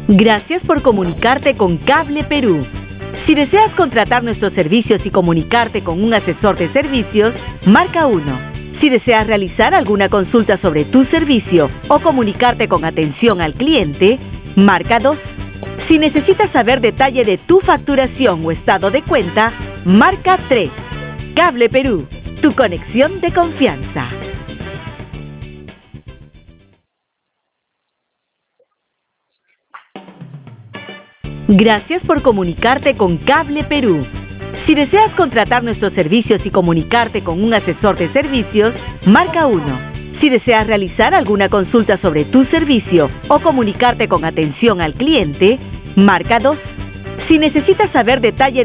Gracias por comunicarte con Cable Perú. Si deseas contratar nuestros servicios y comunicarte con un asesor de servicios, marca 1. Si deseas realizar alguna consulta sobre tu servicio o comunicarte con atención al cliente, marca 2. Si necesitas saber detalle de tu facturación o estado de cuenta, marca 3. Cable Perú, tu conexión de confianza. Gracias por comunicarte con Cable Perú. Si deseas contratar nuestros servicios y comunicarte con un asesor de servicios, marca 1. Si deseas realizar alguna consulta sobre tu servicio o comunicarte con atención al cliente, marca 2. Si necesitas saber detalle